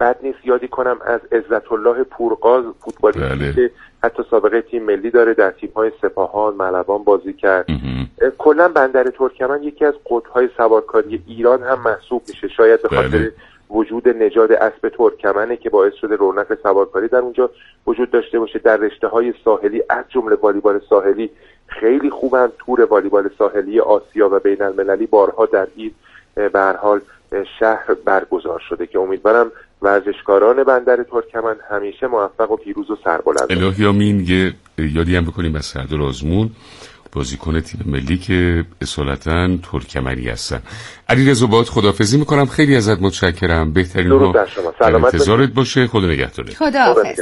بد نیست یادی کنم از عزت الله پورغاز، فوتبالیستی که حتی سابقه تیم ملی داره، در تیم‌های سپاهان، ملوان بازی کرد. کلا بندر ترکمن یکی از قطب‌های سوارکاری ایران هم محسوب میشه، شاید به خاطر وجود نژاد اسب ترکمنه که باعث شده رونق سوارکاری در اونجا وجود داشته باشه. در رشته‌های ساحلی از جمله والیبال ساحلی خیلی خوبن. تور والیبال ساحلی آسیا و بین المللی بارها در این به هر حال شهر برگزار شده که امیدوارم ورزشکاران بندر ترکمن همیشه موفق و پیروز و سربلند باشند. الهی آمین. یادی هم بکنیم از سردار آزمون، بازیکن تیم ملی که اصالتاً ترکمنی هستن. علیرضا باهات خداحافظی میکنم، خیلی ازت متشکرم. بهترین ها در انتظارت باشه. خدا نگهدارت. خداحافظ.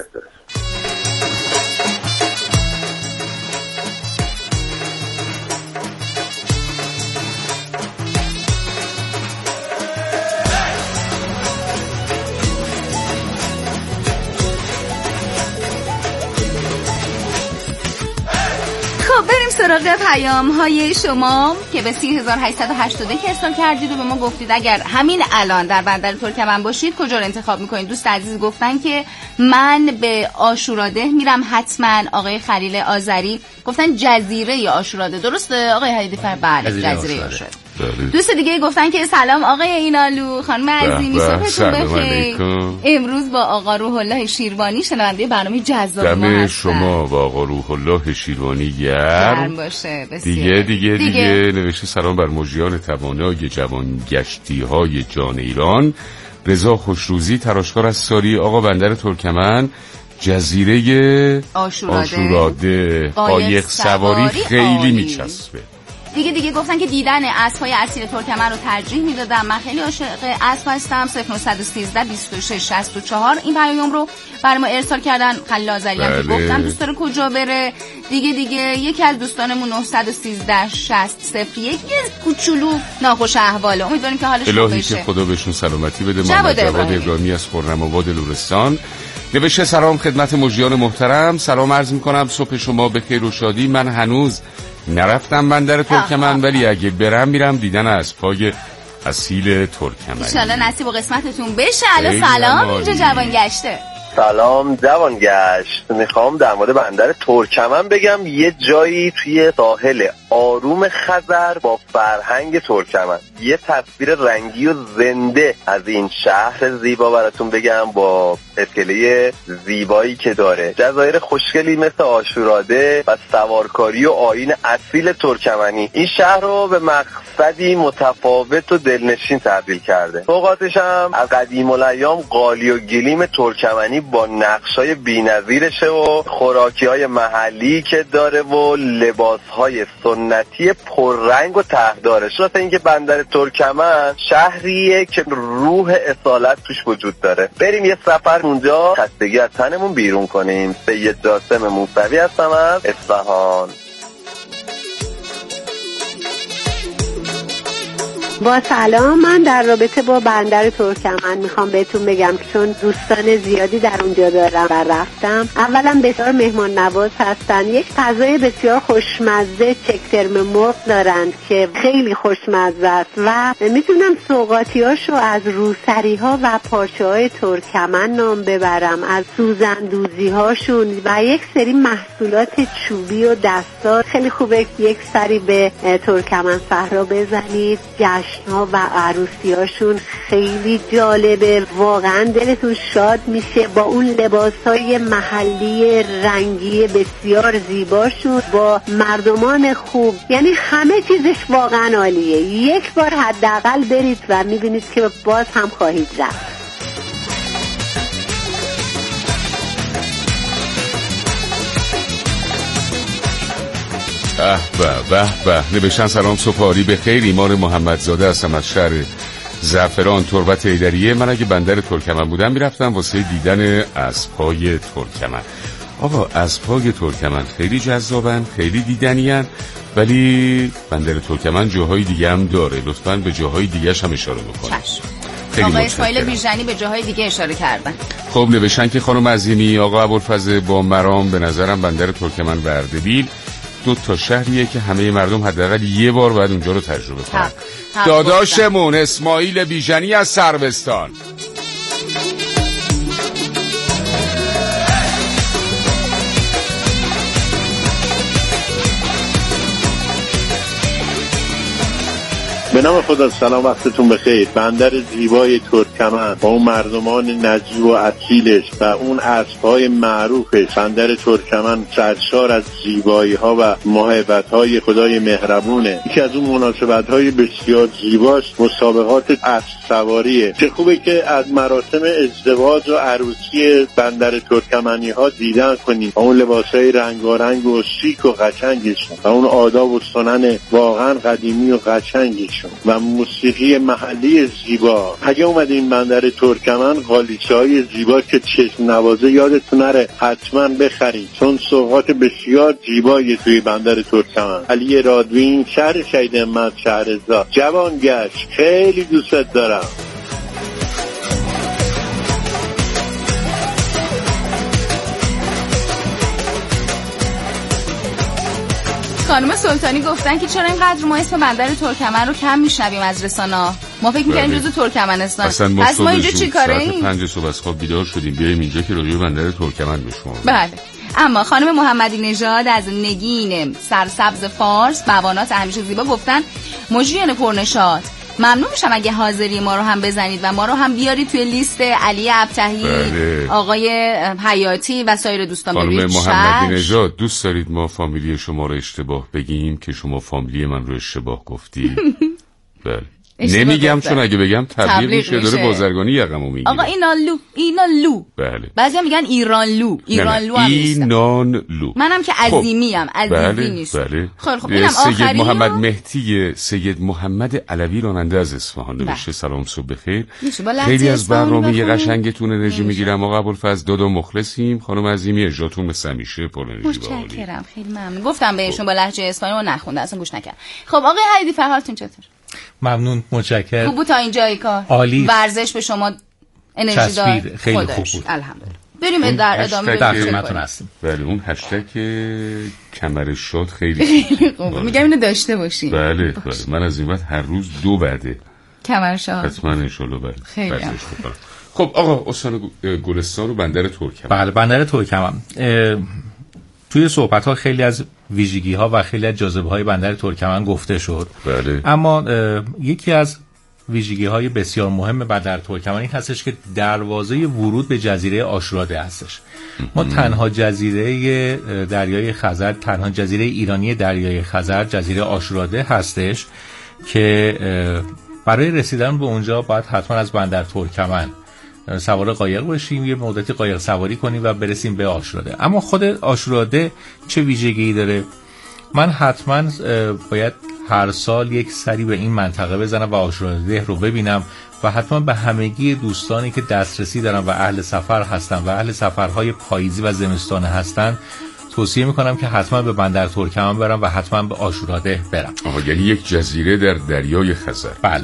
سراغ پیام های شما که به 3881 ارسال کردید و به ما گفتید اگر همین الان در بندر ترکمن باشید کجا رو انتخاب میکنید. دوست عزیز گفتن که من به عاشوراده میرم حتما. آقای خلیل آذری گفتن جزیره عاشوراده. درسته آقای حیدی‌فر؟ بله جزیره عاشوراده. دوست دیگه گفتن که سلام آقای اینالو، خانم عزیزی، صبحتون بخیر. امروز با آقا روح الله شیروانی شنونده برنامه جذاب ما هستم. شما با آقا روح الله شیروانی گرم باشه. دیگه نوشته سلام بر مجریان توانای جوانگشتی های جان ایران. رضا خوشروزی تراشکار از ساری. آقا بندر ترکمن، جزیره عاشوراده، قایق سواری خیلی میچسبه. دیگه گفتن که دیدن اسب‌های اصیل ترکمن رو ترجیح میدادم. من خیلی عاشق اسب هستم. 0913 26 64 این پیام رو برای ما ارسال کردن. خلیل آذری هم گفتم دوست داره کجا بره. دیگه یکی از دوستانمون 913 60 01 کوچولو ناخوش احواله. امیدواریم که حالش خوب بشه. الهی که خدا بهشون سلامتی بده. محمد جواد ابراهیمی از خرم‌آباد لرستان نوشته سلام خدمت مجریان محترم. سلام عرض می‌کنم، صبح شما بخیر و شادی. من هنوز نرفتم بندر ترکمن ولی اگه برم میرم دیدن اسب‌های اصیل ترکمن. ان شاءالله نصیب و قسمتتون بشه. الو سلام، اینجا جوانگشته. سلام جوانگشت. میخوام در مورد بندر ترکمن بگم یه جایی توی ساحل آروم خزر با فرهنگ ترکمن، یه تصویر رنگی و زنده از این شهر زیبا براتون بگم با اسکله زیبایی که داره. جزایر خوشگلی مثل عاشوراده و سوارکاری و آیین اصیل ترکمنی این شهر رو به مقصدی متفاوت و دلنشین تبدیل کرده. فوقاتش هم از قدیم الایام قالی و گلیم ترکمنی با نقشای بی‌نظیرشه و خوراکی‌های محلی که داره و لباس‌های سنتی پررنگ و طرحداره. راست اینکه بندر ترکمن شهریه که روح اصالت توش وجود داره. بریم یه سفر اونجا خستگی از تنمون بیرون کنیم. سید جاسم موسوی هستم از اصفهان. با سلام، من در رابطه با بندر ترکمن میخوام بهتون بگم که چون دوستان زیادی در اونجا دارم و رفتم، اولا بسیار مهمان نواز هستن. یک غذای بسیار خوشمزه چکترم مرغ دارند که خیلی خوشمزه است و میتونم سوغاتیاشو از روسری ها و پارچه های ترکمن نام ببرم، از سوزندوزی هاشون و یک سری محصولات چوبی و دستار. خیلی خوبه یک سری به ترکمن صحرا بزنید. ها و عروسیاشون خیلی جالبه، واقعا دلتون شاد میشه با اون لباسهای محلی رنگی بسیار زیباشون با مردمان خوب. یعنی همه چیزش واقعا عالیه. یک بار حداقل برید و میبینید که باز هم خواهید رفت. به نوشتن سلام صبحاری بخیر. ایمان محمدزاده هستم از شهر زعفران تربت ایدریه. من اگه بندر ترکمن بودم میرفتم واسه دیدن اسب‌های ترکمن. آقا اسب‌های ترکمن خیلی جذابن، خیلی دیدنیان، ولی بندر ترکمن جاهای دیگه هم داره. لطفاً به جاهای دیگه‌ش هم اشاره بکنید. آقا اسماعیل بیژنی به جاهای دیگه اشاره کردن. خب نوشتن که خانم عظیمی آقا ابوالفضل با مرام به نظرم بندر ترکمن و اردبیل دو تا شهریه که همه مردم حداقل یه بار باید اونجا رو تجربه کنن. داداشمون اسماعیل بیژنی از سروستان. به نام خدا. سلام، وقتتون بخیر. بندر زیبای ترکمن با اون مردمان نجیب و اصیلش و اون اسب‌های معروفش، بندر ترکمن سرشار از زیبایی‌ها و محبت‌های خدای مهربونه. یکی از اون مناسبت‌های بسیار زیباش مسابقات اسب سواریه. چه خوبه که از مراسم ازدواج و عروسی بندر ترکمنی‌ها دیدن کنیم، اون لباس‌های رنگارنگ و شیک و قشنگشون و اون آداب و سنن واقعا قدیمی و قشنگشون و موسیقی محلی زیبا. اگه اومدین بندر ترکمن، قالیچه‌های زیبا که چشم نوازه یادتون نره حتما بخرید، چون سوغات بسیار زیبایی توی بندر ترکمن. علی رادوین، شهر شهید احمد شهرزاد. جوان گشت، خیلی دوست دارم. خانم سلطانی گفتن که چرا اینقدر ما اسم بندر ترکمن رو کم میشنویم از رسانه‌ها. ما فکر می‌کنیم جزو ترکمنستان. پس ما اینجا چیکاره ایم؟ ساعت 5 صبح از خواب بیدار شدیم بیایم اینجا که راجع به بندر ترکمن بشنویم. بله. اما خانم محمدی نژاد از نگین سرسبز فارس، بوانات همیشه زیبا گفتن مجریان پرنشاط، ممنون میشم اگه حاضری ما رو هم بزنید و ما رو هم بیارید توی لیست علی ابتهی، آقای حیاتی و سایر دوستان. خانم محمدی نژاد، دوست دارید ما فامیلی شما رو اشتباه بگیم که شما فامیلی من رو اشتباه گفتی؟ بله. نمیگم چون اگه بگم تبلیغ میشه، داره بازرگانی یقمو میگیره. آقا اینا لو. بله. بعضیا میگن ایران لو هم نیستم. اینان لو. منم که عظیمی ام، عزیزی نیست. بله. خب اینم سید محمد مهدی، سید محمد علوی راننده از اصفهان نوشته سلام صبح بخیر. خیلی از برنامه قشنگتون انرژی میگیرم آقا ابوالفضل، دادا مخلصیم. خانم عظیمی اجراتون مثل همیشه پر انرژی و عالی. متشکرم، خیلی ممنون. گفتم بهشون با لهجه اصفهانی رو نخونده، اصلا گوش نکرد. خب آقای حیدی فرحاتون چطور؟ ممنون، متشکرم. خوب بود تا اینجای کار؟ عالی. ورزش به شما انرژی داد؟ خیلی خوب بود. الحمدلله. بریم در ادامه در خدمتتون هستیم. بله، اون هشتگ کمر شاد خیلی خوبه. میگم اینو داشته باشین. بله. من از این بعد هر روز 2 بعده کمر شاد حتما ان شاء الله. بله. خیلی خب آقا، استان گلستان و بندر ترکمن. بله، بندر ترکمن. توی صحبت‌ها خیلی از ویژگی‌ها و خیلی از جاذبه‌های بندر ترکمن گفته شد. بله. اما یکی از ویژگی‌های بسیار مهم بندر ترکمن این هستش که دروازه ورود به جزیره آشوراده هستش. ما تنها جزیره دریای خزر، تنها جزیره ایرانی دریای خزر جزیره آشوراده هستش که برای رسیدن به اونجا باید حتما از بندر ترکمن سوار قایق بشیم، یه مدتی قایق سواری کنیم و برسیم به آشوراده. اما خود آشوراده چه ویژگی داره؟ من حتما باید هر سال یک سری به این منطقه بزنم و آشوراده رو ببینم و حتما به همگی دوستانی که دسترسی دارن و اهل سفر هستن و اهل سفرهای پاییزی و زمستانه هستن توصیه میکنم که حتما به بندر ترکمن برم و حتما به آشوراده برم. یعنی یک جزیره در دریای خزر. بله.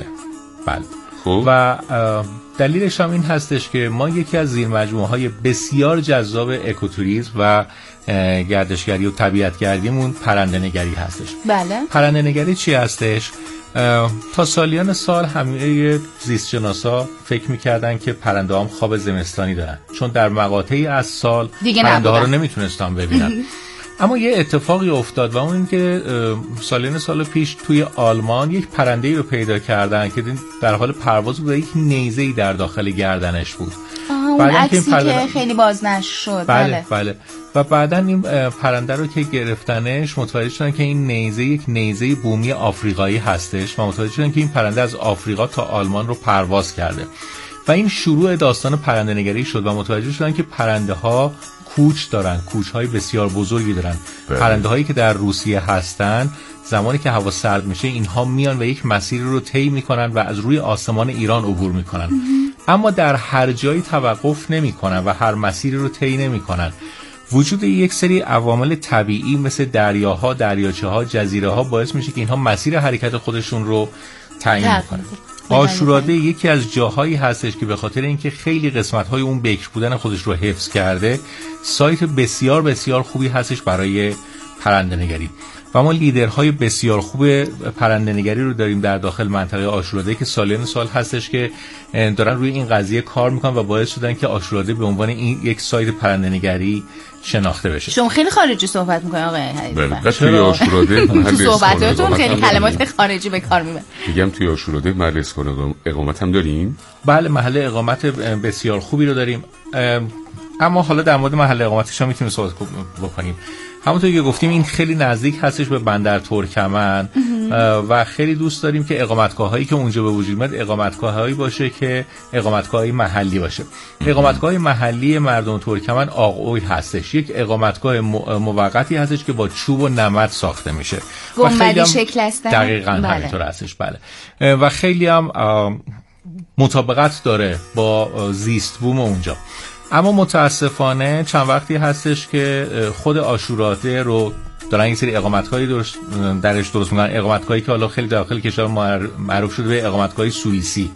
خوب. و دلیلش هم این هستش که ما یکی از زیرمجموعه‌های بسیار جذاب اکوتوریسم و گردشگری و طبیعتگردیمون پرنده‌نگری هستش. بله. پرنده‌نگری چی هستش؟ تا سالیان سال همه زیستشناسا فکر می‌کردن که پرنده‌ها خواب زمستانی دارن، چون در مقاطعی از سال پرنده‌ها رو نمیتونستن ببینن. اما یه اتفاقی افتاد و اون این که سالیان سال پیش توی آلمان یک پرنده‌ای رو پیدا کردن که در حال پرواز بود و یک نیزه‌ای در داخل گردنش بود. اون عکسی که خیلی بازنشر شد. بله. و بعداً این پرنده رو که گرفتنش متوجه شدن که این نیزه یک نیزه بومی آفریقایی هستش و متوجه شدن که این پرنده از آفریقا تا آلمان رو پرواز کرده و این شروع داستان پرنده‌نگری شد و متوجه شدن که پرنده‌ها کوچ دارن، کوچ‌های بسیار بزرگی دارن. پرنده‌هایی که در روسیه هستن زمانی که هوا سرد میشه اینها میان و یک مسیر رو طی میکنن و از روی آسمان ایران عبور میکنن. اما در هر جایی توقف نمیکنن و هر مسیری رو طی نمیکنن. وجود یک سری عوامل طبیعی مثل دریاها، دریاچه‌ها، جزیره‌ها باعث میشه که اینها مسیر حرکت خودشون رو تعیین میکنن. آشوراده یکی از جاهایی هستش که به خاطر اینکه خیلی قسمت‌های اون بکر بودن خودش رو حفظ کرده، سایت بسیار بسیار خوبی هستش برای پرنده‌نگری. و ما لیدرهای بسیار خوب پرنده‌نگری رو داریم در داخل منطقه آشوراده که سالیان سال هستش که دارن روی این قضیه کار میکنن و باعث شدن که آشوراده به عنوان این یک سایت پرنده‌نگری شناخته بشه. شما خیلی خارجی صحبت میکنین آقای حدیث. بله، توی آشوراده تو صحبتاتون خیلی کلمات خارجی به کار میبرید. میگم توی آشوراده محل اسکان اقامت هم داریم؟ بله، محل اقامت بسیار خوبی رو داریم. اما حالا در مورد محل اقامتش هم میتونیم صحبت بکنیم. همونطور که گفتیم این خیلی نزدیک هستش به بندر ترکمن و خیلی دوست داریم که اقامتگاهایی که اونجا به وجود میاد اقامتگاهایی باشه که اقامتگاهی محلی باشه. اقامتگاه محلی مردم ترکمن آقوی هستش، یک اقامتگاه موقتی هستش که با چوب و نمد ساخته میشه. گنبدی شکل هستن. دقیقاً همینطور هستش. بله. و خیلی هم مطابقت داره با زیست بوم اونجا. اما متاسفانه چند وقتی هستش که خود آشوراده رو دارن یک سری اقامتگاهی درش درست میکنن، اقامتگاهی که حالا خیلی داخل کشور معروف شده به اقامتگاه سوئیسی،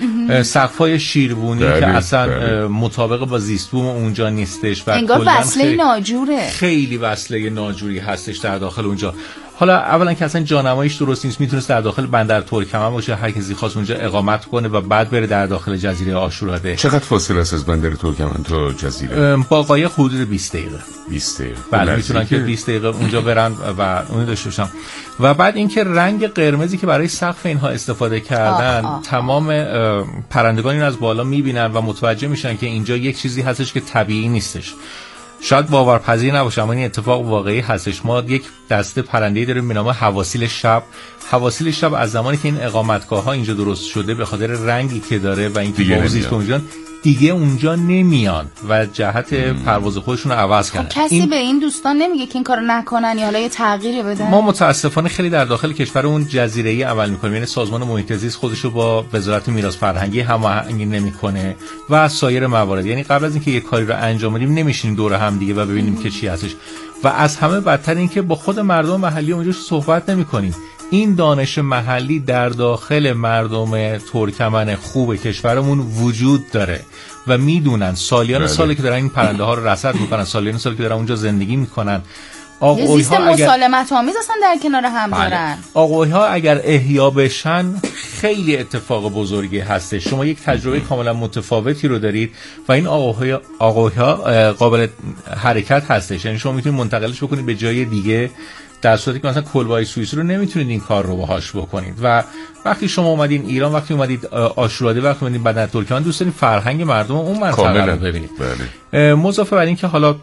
سقف‌های شیربونی که اصلا مطابق با زیست بوم اونجا نیستش و انگار وصله ناجوره، خیلی وصله ناجوری هستش در داخل اونجا. حالا اولا که اصلا جانماییش درست نیست، میتونست در داخل بندر ترکمن باشه، هر کسی خواست اونجا اقامت کنه و بعد بره در داخل جزیره آشوراده. چقدر فاصله است از بندر ترکمن تا جزیره؟ با قایق حدود 20 دقیقه. 20 دقیقه. بله، میتونن که 20 دقیقه اونجا برن و اون داشته باشن. و بعد اینکه رنگ قرمزی که برای سقف اینها استفاده کردن، تمام پرندگان این از بالا میبینن و متوجه میشن که اینجا یک چیزی هستش که طبیعی نیستش. شاید باورپذیر نباشه اما این اتفاق واقعی هستش. ما یک دسته پرنده‌ای داریم به نام حواسیل شب. حواسیل شب از زمانی که این اقامتگاه‌ها اینجا درست شده به خاطر رنگی که داره و اینکه بازیست اونجا دیگه اونجا نمیان و جهت پرواز خودشون رو عوض کردن. کسی به این دوستان نمیگه که این کارو نکنن یا حالا یه تغییری بدن؟ ما متاسفانه خیلی در داخل کشور اون جزیره‌ای عمل می‌کنیم، یعنی سازمان محیط زیست خودش رو با وزارت میراث فرهنگی هماهنگی نمی‌کنه و سایر موارد. یعنی قبل از اینکه یه کاری رو انجام بدیم نمی‌شینیم دور هم دیگه و ببینیم که چی هستش و از همه بدتر این که با خود مردم محلی اونجا صحبت نمی‌کنیم. این دانش محلی در داخل مردم ترکمن خوب کشورمون وجود داره و میدونن سالیان ساله که دارن این پرنده ها رو رصد میکنن، سالیان ساله که دارن اونجا زندگی میکنن. آقوی ها مسالمت آمیز اصلا در کنار هم دارن. آقوی ها اگر احیا بشن خیلی اتفاق بزرگی هستش. شما یک تجربه کاملا متفاوتی رو دارید و این آقوی ها قابل حرکت هستش، یعنی شما میتونید منتقلش بکنید به جای دیگه، در صورتی که مثلا کلبه‌های سوئیسی رو نمیتونید این کار رو باهاش بکنید. و وقتی شما اومدین ایران، وقتی اومدید آشوراده، وقتی اومدین بندر ترکمن، دوست دارید فرهنگ مردم اون منطقه رو ببینید. مضافه بر این که حالا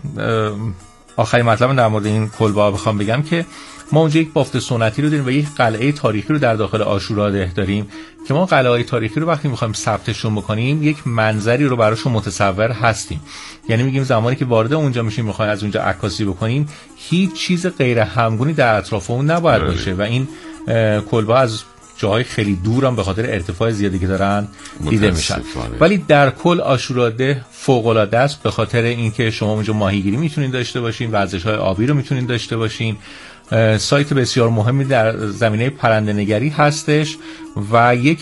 آخرین مطلب در مورد این کلبه‌ها بخوام بگم که ما اونجا یک بافت سنتی رو داریم و یک قلعه تاریخی رو در داخل آشوراده داریم که ما قلعه‌های تاریخی رو وقتی می‌خوایم ثبتشون بکنیم یک منظری رو براشون متصور هستیم. یعنی میگیم زمانی که وارد اونجا میشیم می‌خوایم از اونجا عکاسی بکنیم هیچ چیز غیر همگونی در اطراف اون نباید باشه و این کلبه‌ها از جاهای خیلی دور هم به خاطر ارتفاع زیادی که دارن دیده میشن. ولی در کل آشوراده فوق‌العاده است به خاطر اینکه شما اونجا ماهیگیری میتونید داشته باشین، ورزش‌های آبی رو میتونید داشته باشین. سایت بسیار مهمی در زمینه پرنده‌نگری هستش و یک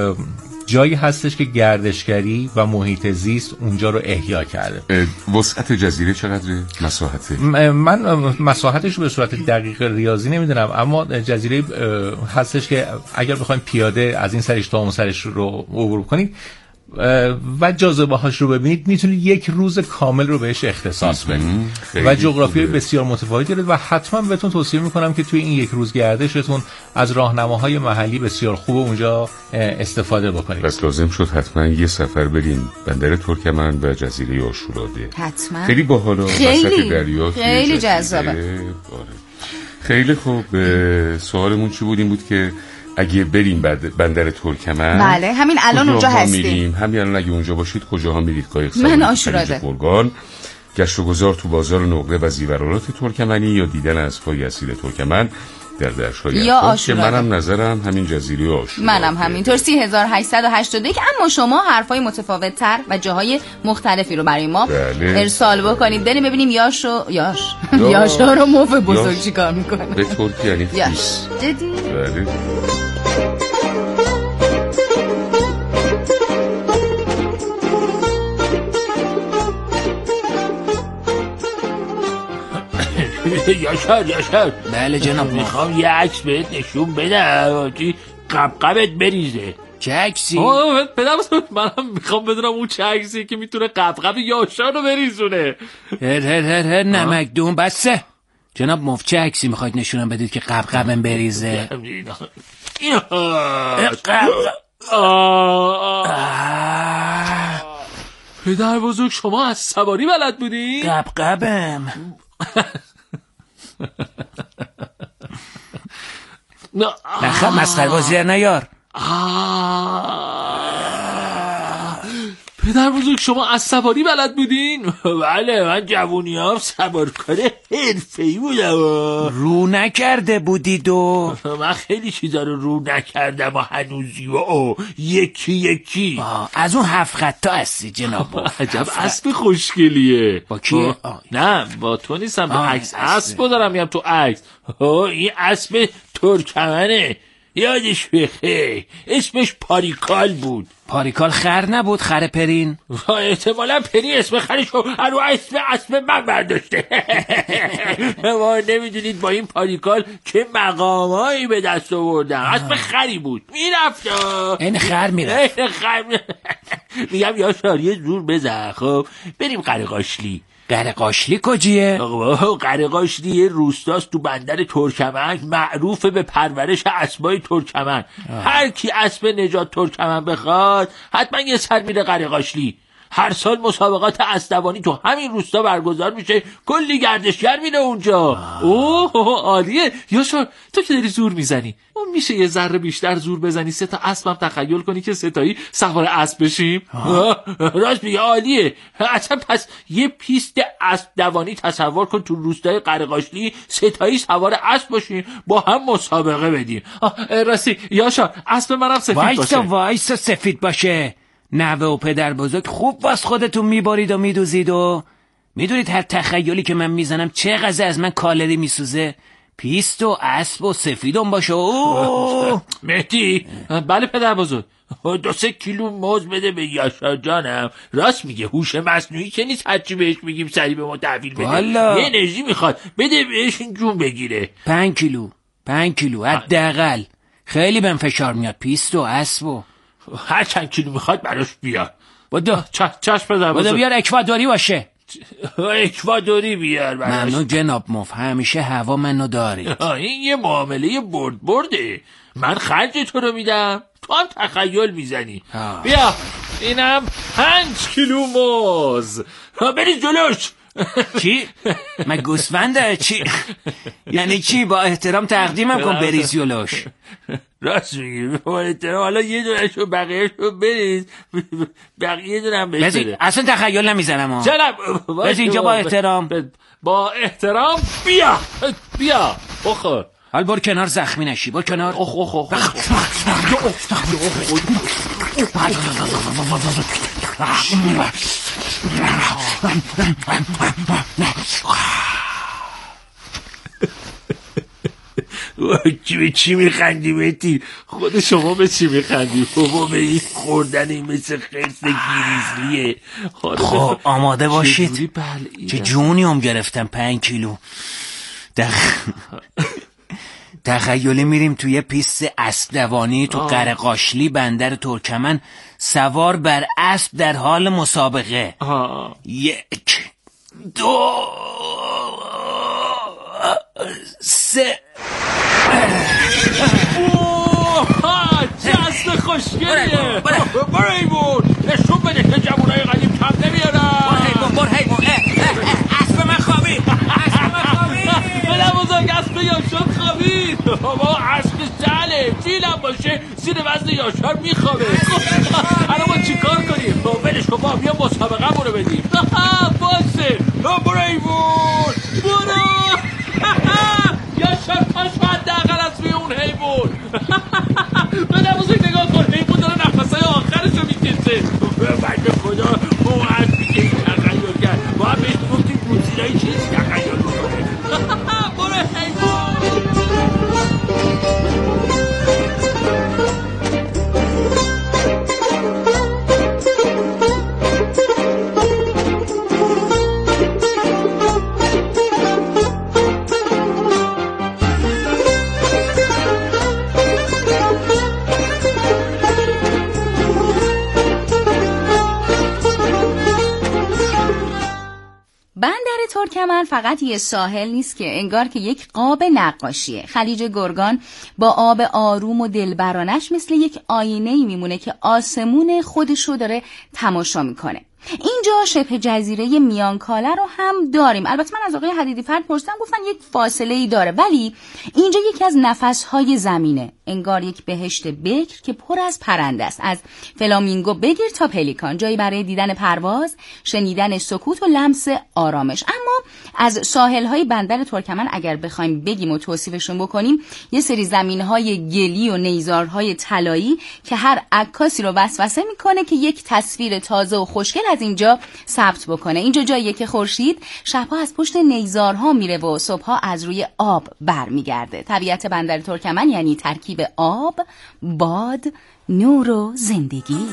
جایی هستش که گردشگری و محیط زیست اونجا رو احیا کرده. وسعت جزیره چقدره؟ مساحته؟ من مساحتش رو به صورت دقیق ریاضی نمیدونم، اما جزیره هستش که اگر بخوایم پیاده از این سرش تا اون سرش رو عبور کنید و جاذبه هاش رو ببینید میتونید یک روز کامل رو بهش اختصاص بدید و جغرافیای بسیار متفاوتی داره و حتما بهتون توصیه میکنم که توی این یک روز گردشتون از راهنماهای محلی بسیار خوب اونجا استفاده بکنید. بس لازم شد حتما یه سفر برین بندر ترکمن و جزیره آشوراده. حتما خیلی باحاله، وسط دریا، خیلی جذابه. خیلی خوب. سوالمون چی بود؟ این بود که اگه بریم بندر ترکمن، بله همین الان اونجا هستیم، همین الان اگه اونجا باشید کجاها میرید؟ من آشوراده، گرگان، گشت و گذار تو بازار نقره و زیورالات ترکمنی یا دیدن اسبای اصیل ترکمن در دشت‌های یا آشوراده. که منم نظرم همین جزیره آشوراده، منم همینطور. 3881. اما شما حرفای متفاوت تر و جاهای مختلفی رو برای ما ارسال بکنید، بریم ببینیم یاشا رو موف بزرگ چیکار میکنه. به ترکی یعنی فیس. دیدی؟ بله. یاشار بله جناب. میخوام یه عکس بهت نشون بدم که قبقبت بریزه. چه عکسی؟ پدر منم میخوام بدونم اون چه عکسی که میتونه قبقب یاشار رو بریزونه. هر نمکدون بسه. جناب مفت چه عکسی میخواید نشونم بدید که قبقبم بریزه؟ پدر بزرگ شما از سواری بلد بودی؟ قبقبم. نخواه مسخره بازی نیار. پدر بزرگ شما از سواری بلد بودین؟ بله من جوونیام سوارکار حرفه‌ای بودم. رو نکرده بودید و من خیلی چیزا رو نکردم و هنوزی و یکی از اون 7 خطا هستی جناب. عجب اسب خوشگلیه. با کیه؟ نه با تو نیستم، با عکس اسب دارم میام تو عکس. این اسب ترکمنه، یادش بخیر، اسمش پاریکال بود. پاریکال خر نبود، خر پرین. احتمالا پرین اسم خرشو رو اسم من برداشته. ما نمیدونید با این پاریکال چه مقامایی به دست آوردم. اسم خری بود، میرفت این خر میرفت. میگم یاشار یه زور بزن خب بریم قرقاشلی. قرقاشلی کجیه؟ قرقاشلی یه روستاست تو بندر ترکمن، معروف به پرورش اسبای ترکمن. هر کی اسب نجات ترکمن بخواد حتما یه سر میره قرقاشلی. هر سال مسابقات اسبدوانی تو همین روستا برگزار میشه، کلی گردشگر میره اونجا. اوه عالیه. یاشار تو که داری زور میزنی، اون میشه یه ذره بیشتر زور بزنی 3 تا اسبم تخیل کنی که 3 تایی سوار اسب بشیم؟ راست میگه، عالیه. اصلا پس یه پیست اسبدوانی تصور کن تو روستای قرقاشلی، 3 تایی سوار اسب باشیم با هم مسابقه بدیم. راستی یاشار اسب منم سفید باشه. وایسا سفید باشه. نوه و پدر بزرگ خوب واس خودتون میبارید و میدوزید و میدونید هر تخیلی که من میزنم چقدر از من کالری میسوزه. پیست و اسب و سفیدم باشه. مهدی. بله پدر بزرگ. 2-3 کیلو موز بده به یاشار جانم. راست میگه، هوش مصنوعی که نیست هرچی بهش میگیم سریع به ما تحویل بده. یه انرژی میخواد، بده بهش این جون بگیره. 5 کیلو حداقل. خیلی بهم فشار میاد پیست و اسب و هر چند کیلو میخواد براش بیار. بدو چشم پدر بزرگ. بدو بیار اکوادوری باشه. اکوادوری بیار براش. ممنون جناب مف، همیشه هوا منو داری. این یه معامله برده. من خرج تو رو میدم، تو هم تخیل میزنی. بیا اینم 5 کیلو موز. بریز جلوش. چی؟ من گوسفنده چی؟ یعنی چی؟ با احترام تقدیمم کن بریز جلوش. راست میگی، با احترام. حالا یه دونشو بقیهشو بریز، بقیه دونم بشه. اصلا تخیل نمیزنم. بس اینجا با احترام. با احترام. بیا بخور. حال بر کنار، زخمی نشی، بر کنار. به چی میخندی مهدی؟ خود شما به چی میخندی؟ بابا به این خوردنی مثل خرس گریزلیه. خب آماده باشید. چه جونی هم گرفتم. 5 کیلو تخیلی میریم توی پیست اسبدوانی تو قرقاشلی بندر ترکمن، سوار بر اسب در حال مسابقه. 1 2 3. چه اسب خوشگلیه. برو ایمون نشون بده که جوانای قدیم کم نمیارن. بر حیوان اسب من خوابید. پدر بزرگ اسب یاشار خوابید. بابا اسب سهله، فیلم باشه زیر وزن یاشار میخوابه. الان ما چی کار کنیم؟ ولش کن، با بیا مسابقه برو بدیم. باشه برو ایمون برو. یاشار پاش حداقل از روی اون حیوان. پدر بزرگ نگاه کن، حیوان داره نفسای آخرشو میکشه. بنده خدا اون اسبی که این تخیل کرد با هم بهش گفتیم گوزیلای چیزی تخیل کنه. برو حیوان. بندر ترکمن فقط یه ساحل نیست که انگار که یک قاب نقاشیه. خلیج گرگان با آب آروم و دلبرانش مثل یک آینه‌ای میمونه که آسمون خودشو داره تماشا میکنه. اینجا شبه جزیره میانکاله رو هم داریم. البته من از آقای حدیدی فرد پرسیدم، گفتن یک فاصله ای داره، ولی اینجا یکی از نفسهای زمینه، انگار یک بهشت بکر که پر از پرنده است. از فلامینگو بگیر تا پلیکان، جایی برای دیدن پرواز، شنیدن سکوت و لمس آرامش. اما از ساحل‌های بندر ترکمن اگر بخوایم بگیم و توصیفشون بکنیم، یه سری زمین‌های گلی و نیزارهای طلایی که هر عکاسی رو وسوسه میکنه که یک تصویر تازه و خوشگل از اینجا ثبت بکنه. اینجا جاییه که خورشید شبها از پشت نیزارها میره و صبحها از روی آب برمیگرده. طبیعت بندر ترکمن یعنی ترکیب آب، باد، نور و زندگی.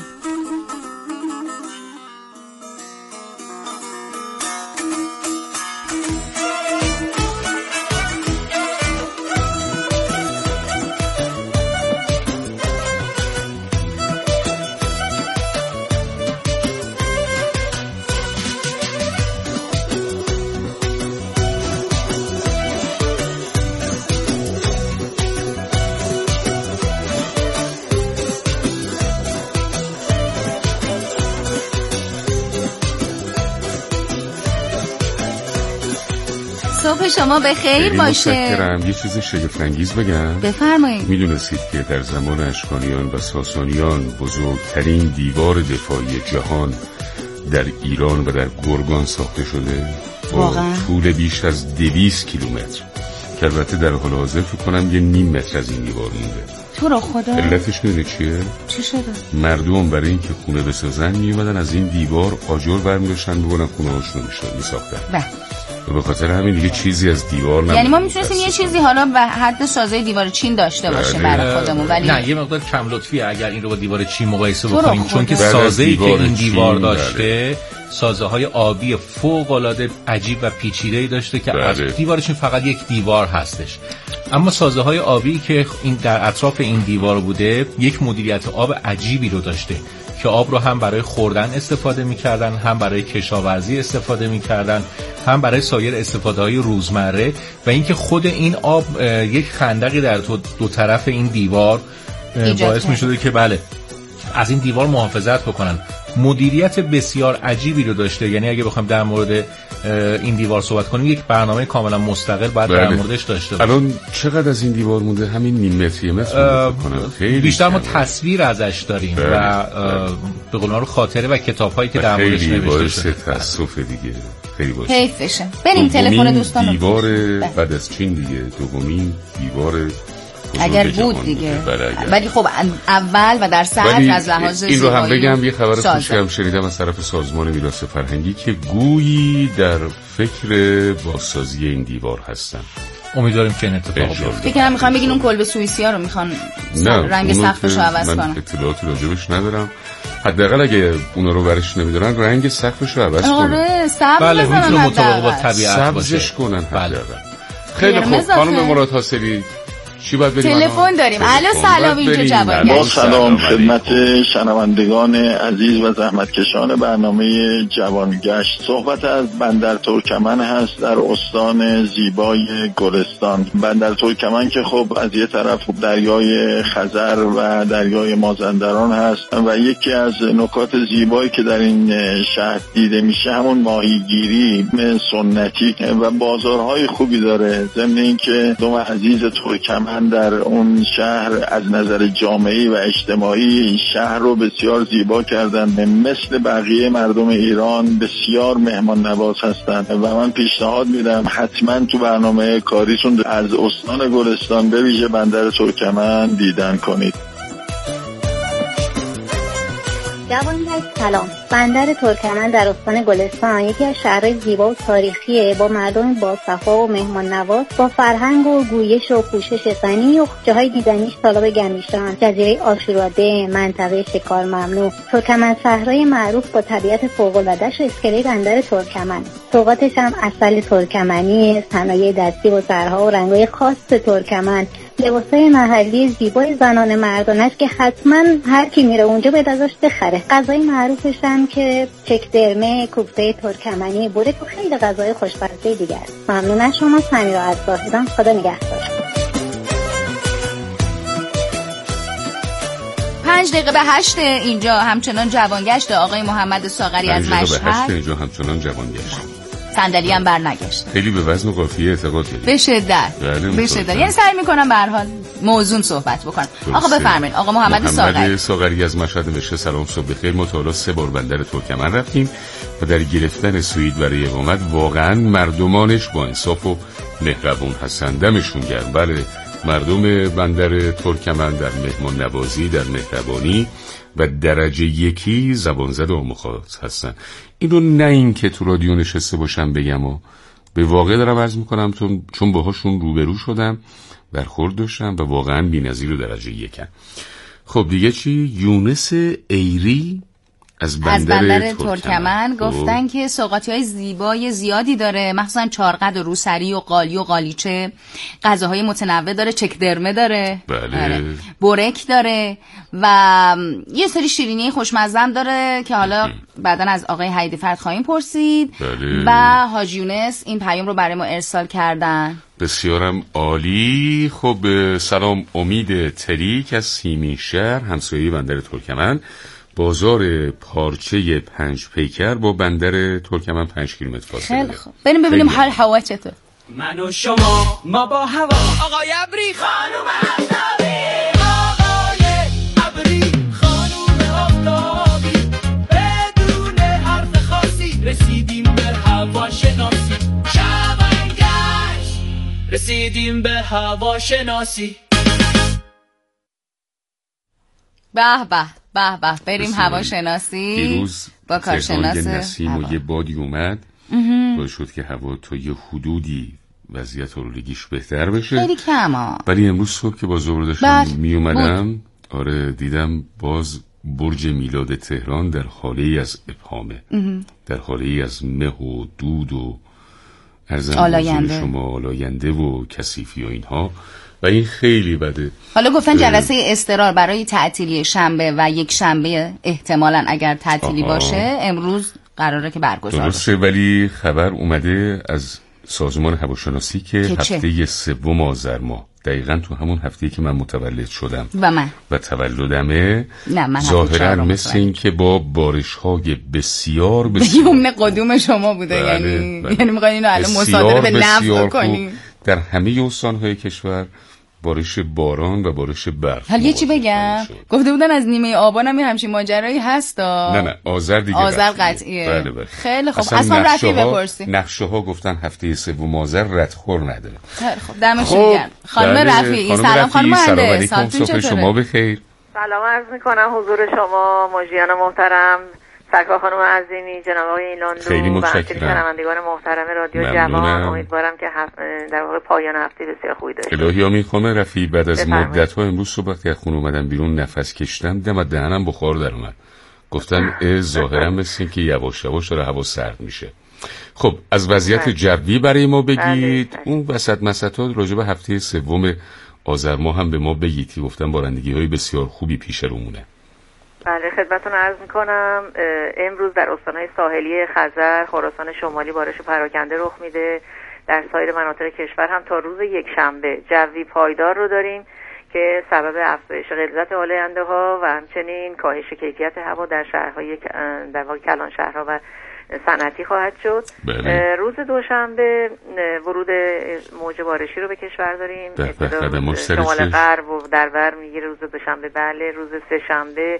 صبح شما بخیر باشه. متشکرم. یه چیز شگفت‌انگیز بگم؟ بفرمایید. میدونستید که در زمان اشکانیان و ساسانیان بزرگترین دیوار دفاعی جهان در ایران و در گرگان ساخته شده؟ واقعا؟ طول بیش از 200 کیلومتر که البته در حال حاضر فکر کنم 1 متر از این دیوار مونده. تو رو خدا؟ علتش میدونی چیه؟ چی شده؟ مردم برای اینکه خونه بسازن میومدن از این دیوار آجر برمی‌داشتن ببرن خونه‌هاشون می‌ساختن. بله. و به خاطر همین دیگه چیزی از دیوار نمونده. یعنی ما میتونستیم یه چیزی حالا به حد سازه دیوار چین داشته باشه برای خودمون، ولی نه، یه مقدار کم لطفیه اگر این رو با دیوار چین مقایسه بکنیم، چون که سازه‌ای که این دیوار داشته سازه‌های آبی فوق‌العاده عجیب و پیچیده‌ای داشته که از دیوار چین فقط یک دیوار هستش. اما سازه‌های آبی که این در اطراف این دیوار بوده یک مدیریت آب عجیبی رو داشته که آب رو هم برای خوردن استفاده می‌کردن، هم برای کشاورزی استفاده می‌کردن، هم برای سایر استفاده‌های روزمره، و اینکه خود این آب یک خندقی در دو طرف این دیوار باعث می‌شده که بله از این دیوار محافظت بکنن. مدیریت بسیار عجیبی رو داشته. یعنی اگه بخوایم در مورد این دیوار صحبت کنیم یک برنامه کاملا مستقل باید در موردش داشته باشیم. الان چقدر از این دیوار مونده؟ همین نیم متر یه متر مونده. بیشتر ما تصویر ازش داریم و به قول معروف خاطره و کتاب‌هایی که در موردش نوشته شده. خیلی تأسف دیگه. خیلی باشه. حیفشه. بریم تلفن دوستان رو. دیوار بعد از چین دیگه دومین دیوار اگر بود دیگه، ولی خب اول و در صدر از لحاظ زیبایی. این رو هم بگم، یه خبر خوشی هم شنیدم از طرف سازمان میراث فرهنگی که گویی در فکر بازسازی این دیوار هستن. امیدواریم که این اتفاق بیفته. فکر کنم میخوان بگین اون کلبه سوئیسیا رو میخوان رنگ سقفش رو عوض کنن. من اطلاعاتی راجبش ندارم. حداقل اگه اونا رو برش نمیدارن رنگ سقفش رو عوض کنن. آره، سبز بله، میتونه مطابق با طبیعت باشه. سبزش کنن حداقل. خیلی خوب. خانم مراد حاصلی چی باید بریم؟ تلفن داریم. الو سلام، اینجا جوان. با سلام خدمت شنوندگان عزیز و زحمتکشان برنامه جوانگشت. صحبت از بندر ترکمن هست در استان زیبای گلستان. بندر ترکمن که خب از یه طرف دریای خزر و دریای مازندران هست و یکی از نکات زیبایی که در این شهر دیده میشه همون ماهیگیری سنتی و بازارهای خوبی داره. ضمن اینکه دوم عزیز ترکمن در اون شهر از نظر جامعی و اجتماعی شهر رو بسیار زیبا کردن، مثل بقیه مردم ایران بسیار مهمان نواز هستند و من پیشنهاد میدم حتما تو برنامه کاریتون از استان گلستان به ویژه بندر ترکمن دیدن کنید. جوانگشت سلام. بندر ترکمن در استان گلستان یکی از شهرهای زیبا و تاریخیه با مردم باصفا و مهمان نواز، با فرهنگ و گویش و پوشش غنی و جاهای دیدنیش تالاب گمیشان، جزیره آشوراده، منطقه شکار ممنوع. ترکمن صحرای معروف با طبیعت فوق‌العاده‌اش و اسکله بندر ترکمن. سوغاتش هم عسل ترکمنی، صنایع دستی و سرها و رنگ‌های خاص ترکمن، لباسای محلی زیبای زنان مردانه است که حتما هر کی میره اونجا باید ازش بخره. غذای معروفش هم که چکدرمه، کوفته ترکمنی، بورک و خیلی غذای خوشمزه دیگه است. ممنون از شما. سمیرا از زاهدان. خدا نگهدار. 5 دقیقه به 8 اینجا همچنان جوانگشت آقای محمد ساغری از مشهد. اینجا همچنان جوانگشت. صندلی هم برنگشت. خیلی به وزن و قافیه اعتقاد دارید. به شدت. یعنی سعی میکنم به هر حال موزون صحبت بکنم. آقا بفرمایید. آقا محمد ساغری از مشهد نوشته سلام صبح بخیر. ما تا حالا 3 بار بندر ترکمن رفتیم و در گرفتن سوئید برای اقامت واقعا مردمانش با انصاف و مهربون هستند. دمشون گرم. بله، مردم بندر ترکمن در مهمان نوازی، در مهربانی و درجه 1 زبانزد و آموخواز هستن. اینو نه این که تو رادیو نشسته باشم بگم و به واقع دارم عرض میکنم چون باهاشون روبرو شدم، برخورد داشتم و واقعا بی‌نظیر و درجه 1. خب دیگه چی؟ یونس ایری از بندر ترکمن گفتن که سوغاتی‌های زیبای زیادی داره، مخصوصا چارقد و روسری و قالی و قالیچه، غذاهای متنوع داره، چکدرمه داره، بله. بورک داره و یه سری شیرینی خوشمزه هم داره که حالا بعدن از آقای حیدی فرد خواهیم پرسید. بله. و حاج یونس این پیام رو برای ما ارسال کردن. بسیارم عالی. خب سلام، امید تریک از سیمین شهر، همسایه بندر ترکمن. بازار پارچه 5 پیکر با بندر ترکمن 5 کیلومتر فاصله. خیلی خوب، بریم ببینیم حال هوا چطور. من و شما ما با هوا، آقای ابری خانوم آفتابی، آقای ابری خانوم آفتابی، بدون حرف خاصی رسیدیم به هوا شناسی. جوانگشت رسیدیم به هوا شناسی. به به به به، بریم هوا شناسی. دیروز با کارشناس نسیم و یه بادی اومد باعث شد که هوا تا یه حدودی وضعیت آلودگیش بهتر بشه. خیلی کم. ولی امروز صبح که با ظهر داشتم می اومدم دیدم باز برج میلاد تهران در حاله ای از ابهامه، در حاله ای از مه و دود و آلاینده شما آلاینده و کثیفی و اینها و این خیلی بده. حالا گفتن جلسه اضطرار برای تعطیلی شنبه و یک شنبه احتمالاً اگر تعطیلی باشه امروز قراره که برگزار بشه. ولی خبر اومده از سازمان هواشناسی که هفته 3 آذر ماه، دقیقاً تو همون هفته‌ای که من متولد شدم و تولدمه، ظاهراً مثل این که با بارش‌های بسیار یومن قدوم شما بوده. یعنی می‌خواین اینو الان مصادره به نفع کنین. در همه استان‌های کشور بارش باران و بارش برف. حالا یه چی بگم؟ گفته بودن از نیمه آبان هم همچین ماجرایی هستا. نه آذر دیگه، آذر قطعیه. بله. خیلی خوب. اصلا رفی بپرسیم. نقشه‌ها گفتن هفته 3 آذر ردخور نداره. خیلی خوب، دمشون گرم. خانم رفیعی سلام. خانم مهندس سلامتون چطوره؟ شما بخیر. سلام عرض می‌کنم حضور شما مجریان محترم، سرکار خانم عظیمی، جناب آقای ایلاندو و همچنین شنوندگان محترم رادیو جوان. امیدوارم که در واقع پایان هفته بسیار خوبی داشته باشید. الهی آمین. خانم رفیعی بعد از مدت‌ها امروز صبح وقتی از خونه اومدم بیرون نفس کشیدم، دهنم بخار در اومد. گفتن ظاهرا مثل که یواش یواش داره هوا سرد میشه. خب از وضعیت جوی برای ما بگید. اون وسط مسطات راجع به هفته 3 آذر ماه هم به ما بگید. گفتن بارندگی‌های بسیار خوبی پیش رومونه. بله خدمتتون عرض میکنم امروز در استانهای ساحلی خزر، خراسان شمالی بارش پراکنده رخ میده. در سایر مناطق کشور هم تا روز یکشنبه جوی پایدار رو داریم که سبب افزایش غلظت آلاینده ها و همچنین کاهش کیفیت هوا در شهرهای در واقع کلان شهرها و صنعتی خواهد شد. روز دوشنبه ورود موج بارشی رو به کشور داریم. شمال غرب و در بر میگیره روز دوشنبه. بله روز سه‌شنبه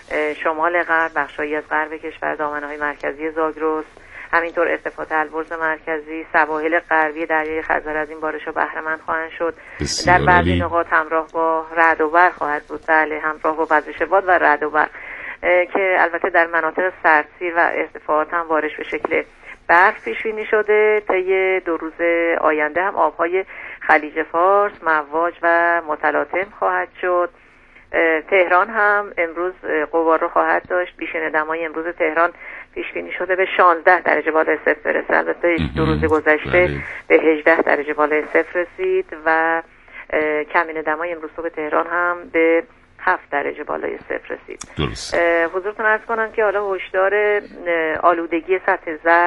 شمال غرب، بخشایی از غرب کشور، دامنه‌های مرکزی زاگرس، همینطور ارتفاعات البرز مرکزی، سواحل غربی دریای خزر از این بارش‌ها بهره مند خواهند شد. در بعضی نقاط همراه با رعد و برق خواهد بود. بله همراه با وزش باد و رعد و برق که البته در مناطق سردسیر و ارتفاعات هم بارش به شکل برف پیش بینی شده. طی 2 روز آینده هم آب‌های خلیج فارس مواج و متلاطم خواهد شد. تهران هم امروز غبار رو خواهد داشت. بیشتر دمای امروز تهران پیش بینی شده به 16 درجه بالای صفر برسه. البته 2 روز گذشته به 18 درجه بالای صفر رسید و کمین دمای امروز صبح تهران هم به 7 درجه بالای صفر رسید. درست. حضورتون عرض کنم که حالا هشدار آلودگی سطح زر